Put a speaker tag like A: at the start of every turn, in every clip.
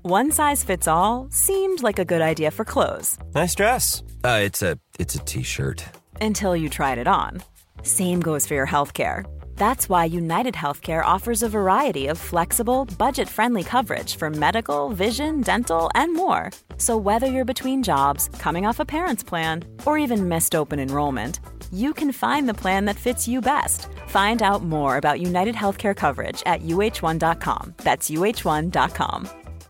A: One size fits all seemed like a good idea for clothes.
B: Nice dress. It's a t-shirt.
A: Until you tried it on. Same goes for your healthcare. That's why United Healthcare offers a variety of flexible, budget-friendly coverage for medical, vision, dental, and more. So whether you're between jobs, coming off a parent's plan, or even missed open enrollment, you can find the plan that fits you best. Find out more about United Healthcare coverage at uh1.com. That's uh1.com.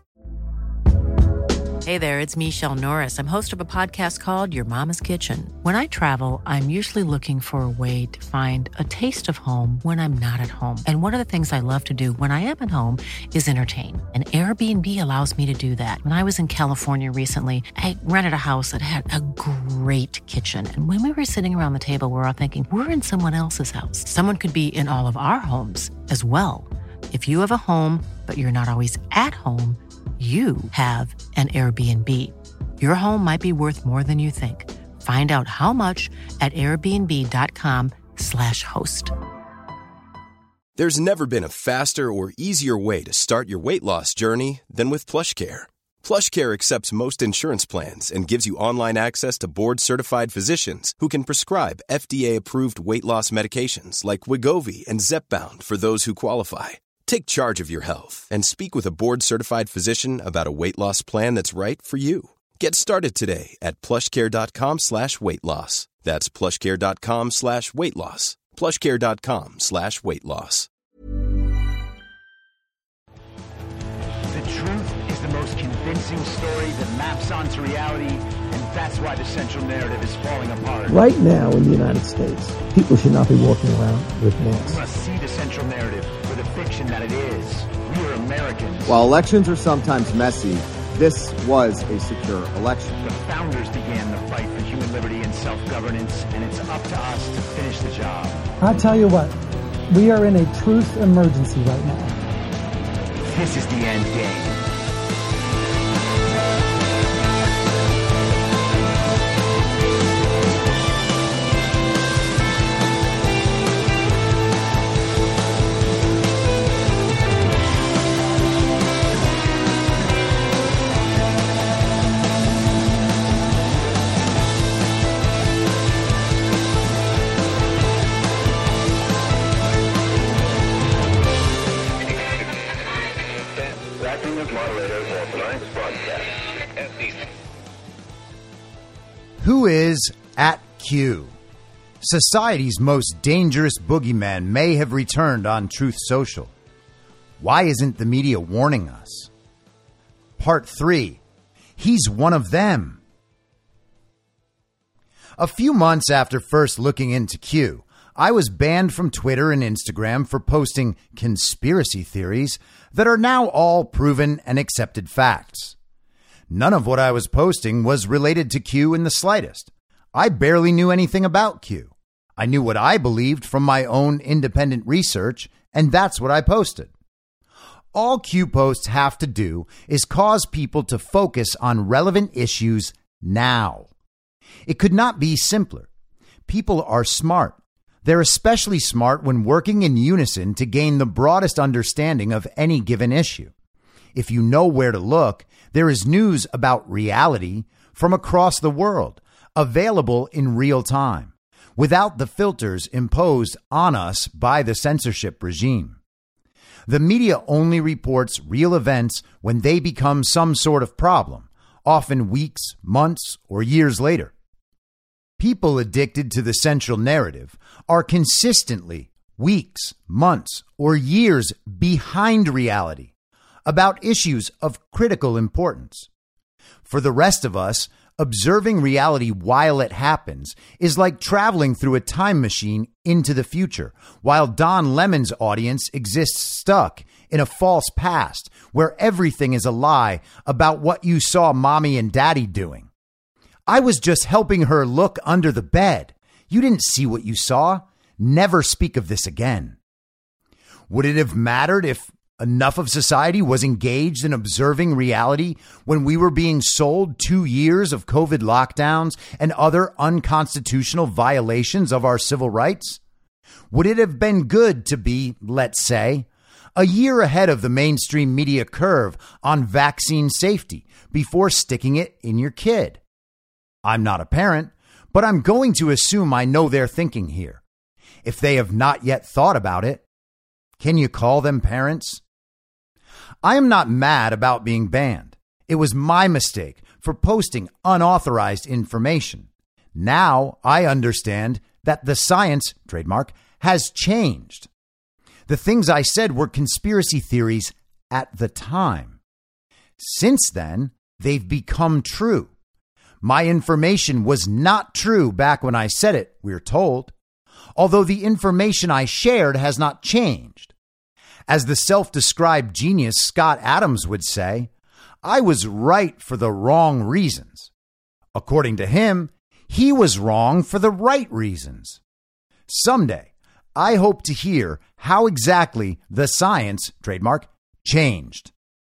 C: Hey there, it's Michelle Norris. I'm host of a podcast called Your Mama's Kitchen. When I travel, I'm usually looking for a way to find a taste of home when I'm not at home. And one of the things I love to do when I am at home is entertain. And Airbnb allows me to do that. When I was in California recently, I rented a house that had a great kitchen. And when we were sitting around the table, we're all thinking, we're in someone else's house. Someone could be in all of our homes as well. If you have a home, but you're not always at home, you have an Airbnb. Your home might be worth more than you think. Find out how much at airbnb.com/host.
D: There's never been a faster or easier way to start your weight loss journey than with PlushCare. PlushCare accepts most insurance plans and gives you online access to board-certified physicians who can prescribe FDA-approved weight loss medications like Wegovy and Zepbound for those who qualify. Take charge of your health and speak with a board-certified physician about a weight loss plan that's right for you. Get started today at plushcare.com/weight loss. That's plushcare.com/weight loss. plushcare.com/weight loss.
E: The truth is the most convincing story that maps onto reality, and that's why the central narrative is falling apart.
F: Right now in the United States, people should not be walking around with masks.
E: We must see the central narrative for the fiction that it is. We are Americans.
G: While elections are sometimes messy, this was a secure election.
E: The founders began the fight for human liberty and self-governance, and it's up to us to finish the job.
H: I'll tell you what, we are in a truth emergency right now.
E: This is the end game.
I: Who is at Q? Society's most dangerous boogeyman may have returned on Truth Social. Why isn't the media warning us? Part 3. He's one of them. A few months after first looking into Q, I was banned from Twitter and Instagram for posting conspiracy theories that are now all proven and accepted facts. None of what I was posting was related to Q in the slightest. I barely knew anything about Q. I knew what I believed from my own independent research, and that's what I posted. All Q posts have to do is cause people to focus on relevant issues now. It could not be simpler. People are smart. They're especially smart when working in unison to gain the broadest understanding of any given issue. If you know where to look, there is news about reality from across the world, available in real time, without the filters imposed on us by the censorship regime. The media only reports real events when they become some sort of problem, often weeks, months, or years later. People addicted to the central narrative are consistently weeks, months, or years behind reality about issues of critical importance. For the rest of us, observing reality while it happens is like traveling through a time machine into the future, while Don Lemon's audience exists stuck in a false past where everything is a lie about what you saw mommy and daddy doing. I was just helping her look under the bed. You didn't see what you saw. Never speak of this again. Would it have mattered if enough of society was engaged in observing reality when we were being sold 2 years of COVID lockdowns and other unconstitutional violations of our civil rights? Would it have been good to be, let's say, a year ahead of the mainstream media curve on vaccine safety before sticking it in your kid. I'm not a parent, but I'm going to assume I know their thinking here. If they have not yet thought about it, can you call them parents? I am not mad about being banned. It was my mistake for posting unauthorized information. Now I understand that the science, trademark, has changed. The things I said were conspiracy theories at the time. Since then, they've become true. My information was not true back when I said it, we're told, although the information I shared has not changed. As the self-described genius Scott Adams would say, I was right for the wrong reasons. According to him, he was wrong for the right reasons. Someday, I hope to hear how exactly the science, trademark, changed.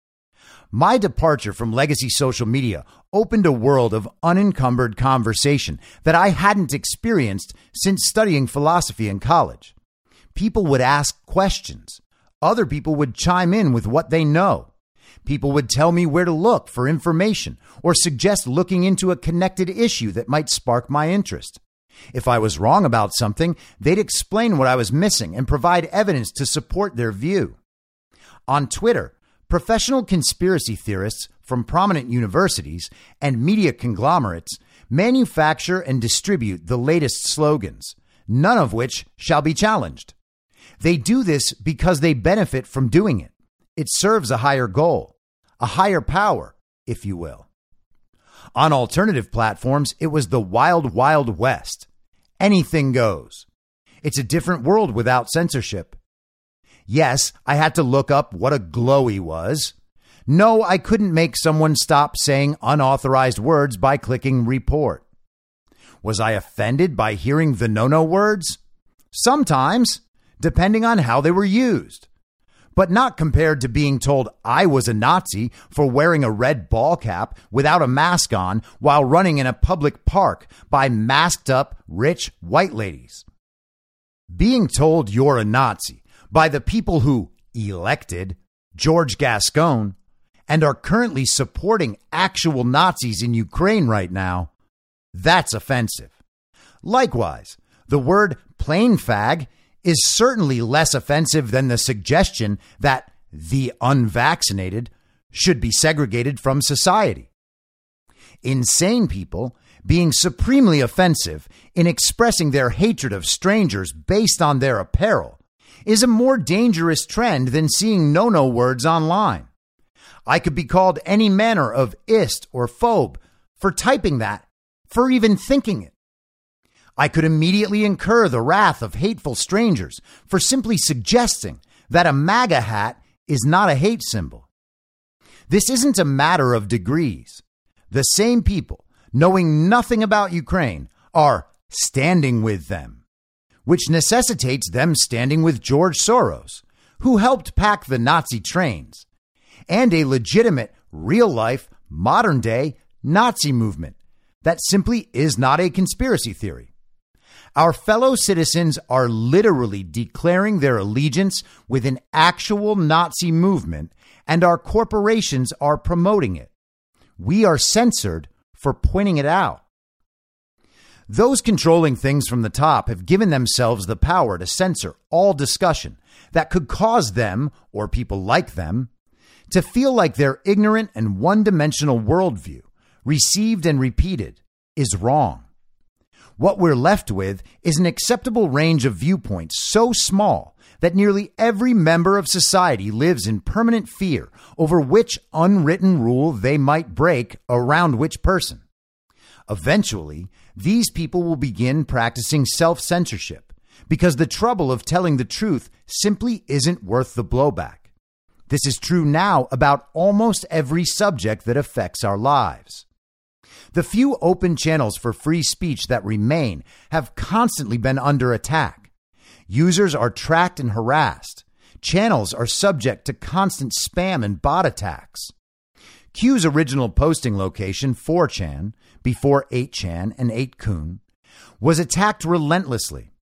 I: My departure from legacy social media opened a world of unencumbered conversation that I hadn't experienced since studying philosophy in college. People would ask questions. Other people would chime in with what they know. People would tell me where to look for information or suggest looking into a connected issue that might spark my interest. If I was wrong about something, they'd explain what I was missing and provide evidence to support their view. On Twitter, professional conspiracy theorists from prominent universities and media conglomerates manufacture and distribute the latest slogans, none of which shall be challenged. They do this because they benefit from doing it. It serves a higher goal, a higher power, if you will. On alternative platforms, it was the wild, wild west. Anything goes. It's a different world without censorship. Yes, I had to look up what a glowy was. No, I couldn't make someone stop saying unauthorized words by clicking report. Was I offended by hearing the no-no words? Sometimes, depending on how they were used. But not compared to being told I was a Nazi for wearing a red ball cap without a mask on while running in a public park by masked up rich white ladies. Being told you're a Nazi by the people who elected George Gascon and are currently supporting actual Nazis in Ukraine right now, that's offensive. Likewise, the word plain fag is certainly less offensive than the suggestion that the unvaccinated should be segregated from society. Insane people being supremely offensive in expressing their hatred of strangers based on their apparel is a more dangerous trend than seeing no-no words online. I could be called any manner of ist or phobe for typing that, for even thinking it. I could immediately incur the wrath of hateful strangers for simply suggesting that a MAGA hat is not a hate symbol. This isn't a matter of degrees. The same people, knowing nothing about Ukraine, are standing with them, which necessitates them standing with George Soros, who helped pack the Nazi trains, and a legitimate, real-life, modern-day Nazi movement that simply is not a conspiracy theory. Our fellow citizens are literally declaring their allegiance with an actual Nazi movement, and our corporations are promoting it. We are censored for pointing it out. Those controlling things from the top have given themselves the power to censor all discussion that could cause them, or people like them, to feel like their ignorant and one-dimensional worldview, received and repeated, is wrong. What we're left with is an acceptable range of viewpoints so small that nearly every member of society lives in permanent fear over which unwritten rule they might break around which person. Eventually, these people will begin practicing self-censorship because the trouble of telling the truth simply isn't worth the blowback. This is true now about almost every subject that affects our lives. The few open channels for free speech that remain have constantly been under attack. Users are tracked and harassed. Channels are subject to constant spam and bot attacks. Q's original posting location, 4chan, before 8chan and 8kun, was attacked relentlessly.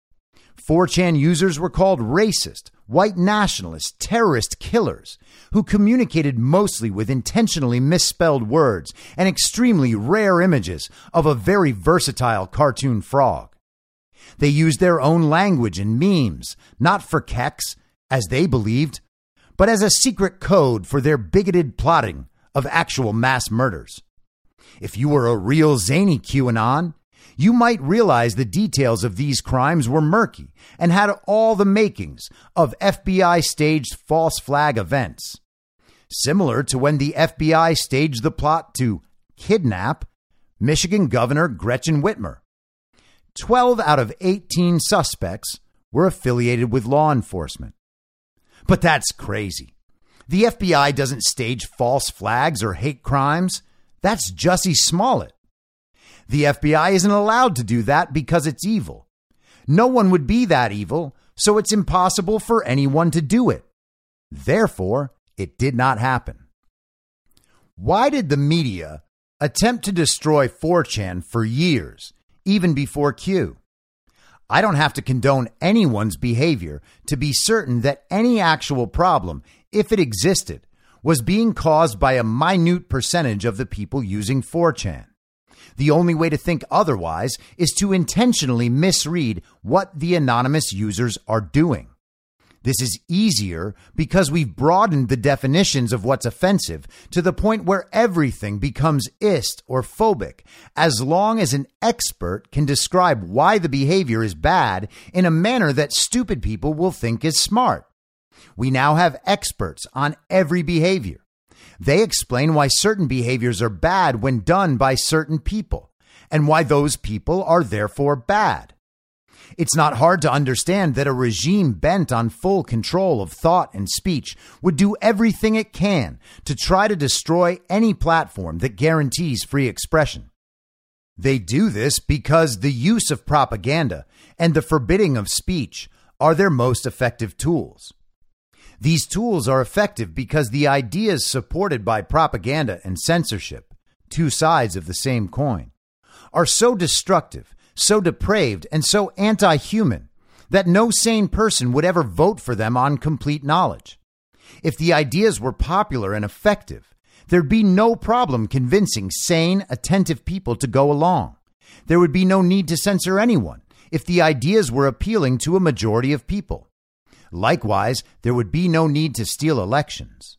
I: 4chan users were called racist, white nationalists, terrorist killers, who communicated mostly with intentionally misspelled words and extremely rare images of a very versatile cartoon frog. They used their own language and memes, not for keks, as they believed, but as a secret code for their bigoted plotting of actual mass murders. If you were a real zany QAnon, you might realize the details of these crimes were murky and had all the makings of FBI-staged false flag events. Similar to when the FBI staged the plot to kidnap Michigan Governor Gretchen Whitmer. 12 out of 18 suspects were affiliated with law enforcement. But that's crazy. The FBI doesn't stage false flags or hate crimes. That's Jussie Smollett. The FBI isn't allowed to do that because it's evil. No one would be that evil, so it's impossible for anyone to do it. Therefore, it did not happen. Why did the media attempt to destroy 4chan for years, even before Q? I don't have to condone anyone's behavior to be certain that any actual problem, if it existed, was being caused by a minute percentage of the people using 4chan. The only way to think otherwise is to intentionally misread what the anonymous users are doing. This is easier because we've broadened the definitions of what's offensive to the point where everything becomes ist or phobic, as long as an expert can describe why the behavior is bad in a manner that stupid people will think is smart. We now have experts on every behavior. They explain why certain behaviors are bad when done by certain people, and why those people are therefore bad. It's not hard to understand that a regime bent on full control of thought and speech would do everything it can to try to destroy any platform that guarantees free expression. They do this because the use of propaganda and the forbidding of speech are their most effective tools. These tools are effective because the ideas supported by propaganda and censorship, two sides of the same coin, are so destructive, so depraved, and so anti-human that no sane person would ever vote for them on complete knowledge. If the ideas were popular and effective, there'd be no problem convincing sane, attentive people to go along. There would be no need to censor anyone if the ideas were appealing to a majority of people. Likewise, there would be no need to steal elections.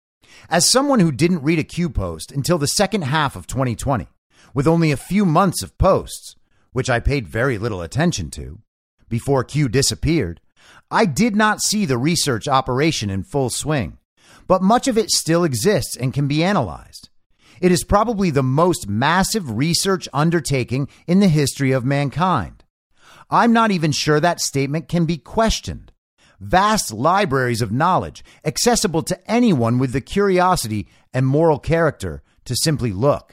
I: As someone who didn't read a Q post until the second half of 2020, with only a few months of posts, which I paid very little attention to, before Q disappeared, I did not see the research operation in full swing, but much of it still exists and can be analyzed. It is probably the most massive research undertaking in the history of mankind. I'm not even sure that statement can be questioned. Vast libraries of knowledge accessible to anyone with the curiosity and moral character to simply look.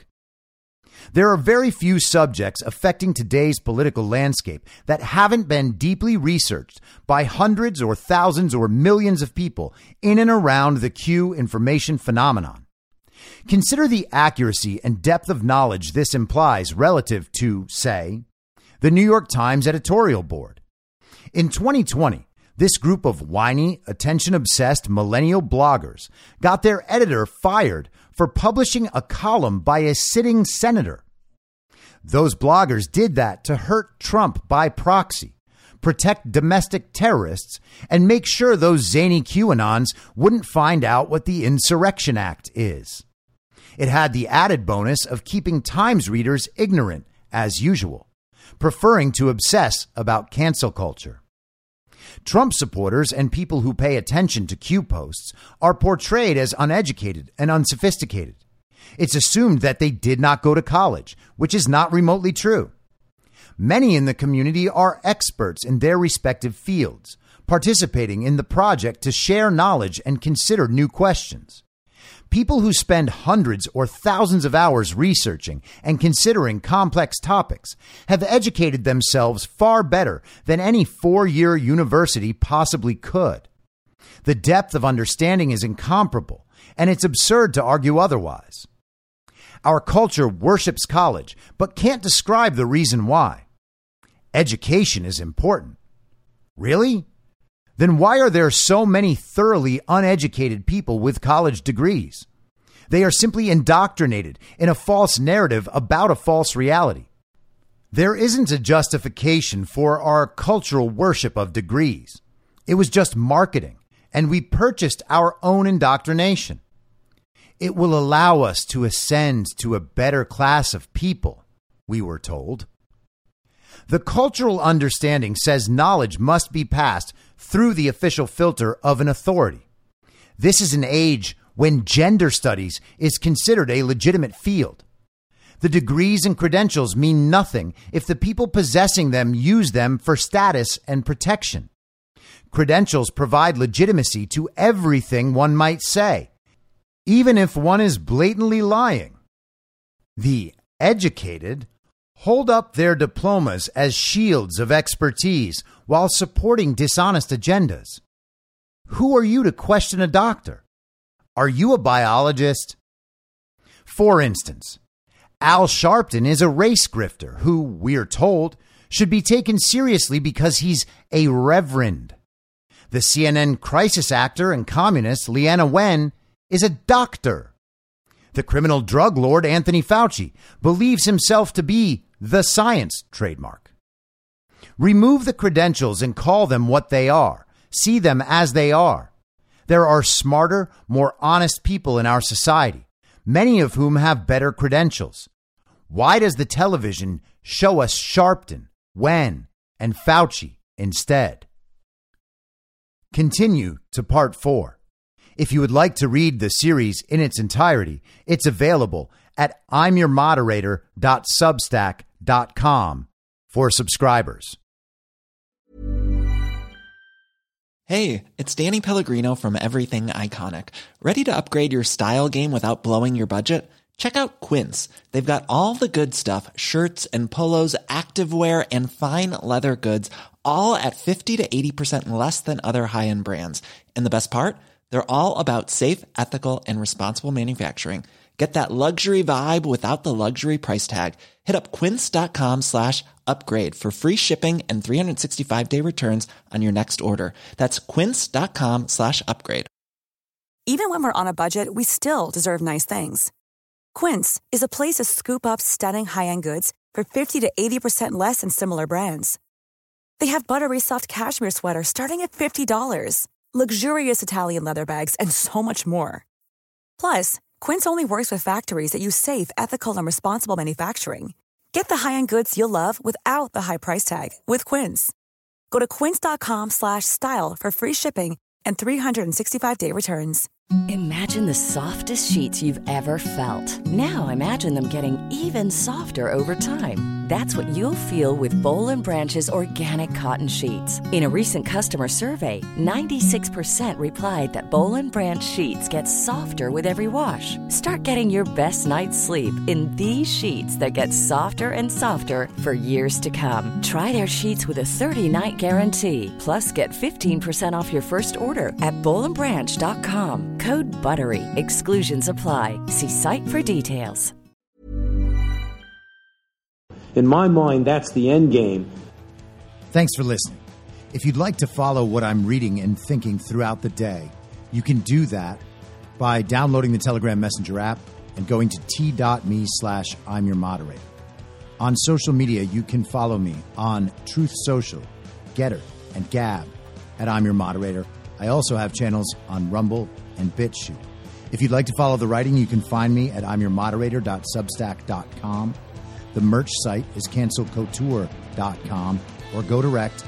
I: There are very few subjects affecting today's political landscape that haven't been deeply researched by hundreds or thousands or millions of people in and around the Q information phenomenon. Consider the accuracy and depth of knowledge this implies relative to, say, the New York Times editorial board. In 2020, this group of whiny, attention-obsessed millennial bloggers got their editor fired for publishing a column by a sitting senator. Those bloggers did that to hurt Trump by proxy, protect domestic terrorists, and make sure those zany QAnons wouldn't find out what the Insurrection Act is. It had the added bonus of keeping Times readers ignorant, as usual, preferring to obsess about cancel culture. Trump supporters and people who pay attention to Q posts are portrayed as uneducated and unsophisticated. It's assumed that they did not go to college, which is not remotely true. Many in the community are experts in their respective fields, participating in the project to share knowledge and consider new questions. People who spend hundreds or thousands of hours researching and considering complex topics have educated themselves far better than any 4-year university possibly could. The depth of understanding is incomparable, and it's absurd to argue otherwise. Our culture worships college, but can't describe the reason why. Education is important. Really? Then why are there so many thoroughly uneducated people with college degrees? They are simply indoctrinated in a false narrative about a false reality. There isn't a justification for our cultural worship of degrees. It was just marketing, and we purchased our own indoctrination. It will allow us to ascend to a better class of people, we were told. The cultural understanding says knowledge must be passed through the official filter of an authority. This is an age when gender studies is considered a legitimate field. The degrees and credentials mean nothing if the people possessing them use them for status and protection. Credentials provide legitimacy to everything one might say, even if one is blatantly lying. The educated hold up their diplomas as shields of expertise while supporting dishonest agendas. Who are you to question a doctor? Are you a biologist? For instance, Al Sharpton is a race grifter who, we're told, should be taken seriously because he's a reverend. The CNN crisis actor and communist Leana Wen is a doctor. The criminal drug lord Anthony Fauci believes himself to be the science trademark. Remove the credentials and call them what they are. See them as they are. There are smarter, more honest people in our society, many of whom have better credentials. Why does the television show us Sharpton, Wen, and Fauci instead? Continue to part 4. If you would like to read the series in its entirety, it's available at imyourmoderator.substack.com for subscribers.
J: Hey, it's Danny Pellegrino from Everything Iconic. Ready to upgrade your style game without blowing your budget? Check out Quince. They've got all the good stuff, shirts and polos, activewear, and fine leather goods, all at 50 to 80% less than other high-end brands. And the best part? They're all about safe, ethical, and responsible manufacturing. Get that luxury vibe without the luxury price tag. Hit up quince.com/upgrade for free shipping and 365-day returns on your next order. That's quince.com/upgrade.
K: Even when we're on a budget, we still deserve nice things. Quince is a place to scoop up stunning high-end goods for 50 to 80% less than similar brands. They have buttery soft cashmere sweaters starting at $50, luxurious Italian leather bags, and so much more. Plus, Quince only works with factories that use safe, ethical, and responsible manufacturing. Get the high-end goods you'll love without the high price tag with Quince. Go to quince.com/style for free shipping and 365-day returns.
L: Imagine the softest sheets you've ever felt. Now imagine them getting even softer over time. That's what you'll feel with Boll & Branch's organic cotton sheets. In a recent customer survey, 96% replied that Boll & Branch sheets get softer with every wash. Start getting your best night's sleep in these sheets that get softer and softer for years to come. Try their sheets with a 30-night guarantee. Plus, get 15% off your first order at bollandbranch.com. Code BUTTERY. Exclusions apply. See site for details.
F: In my mind, that's the end game.
I: Thanks for listening. If you'd like to follow what I'm reading and thinking throughout the day, you can do that by downloading the Telegram Messenger app and going to t.me/I'mYourModerator. On social media, you can follow me on Truth Social, Getter, and Gab at I'm Your Moderator. I also have channels on Rumble and BitChute. If you'd like to follow the writing, you can find me at imyourmoderator.substack.com. The merch site is cancelcouture.com or go direct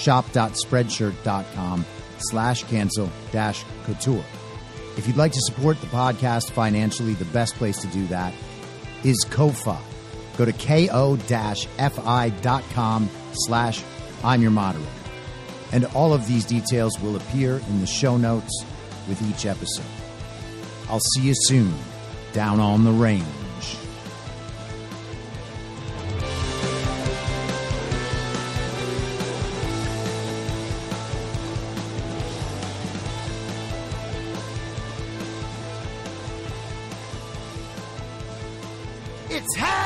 I: shop.spreadshirt.com/cancel-couture. If you'd like to support the podcast financially, the best place to do that is Ko-Fi. Go to ko-fi.com/I'mYourModerator. And all of these details will appear in the show notes with each episode. I'll see you soon down on the range. It's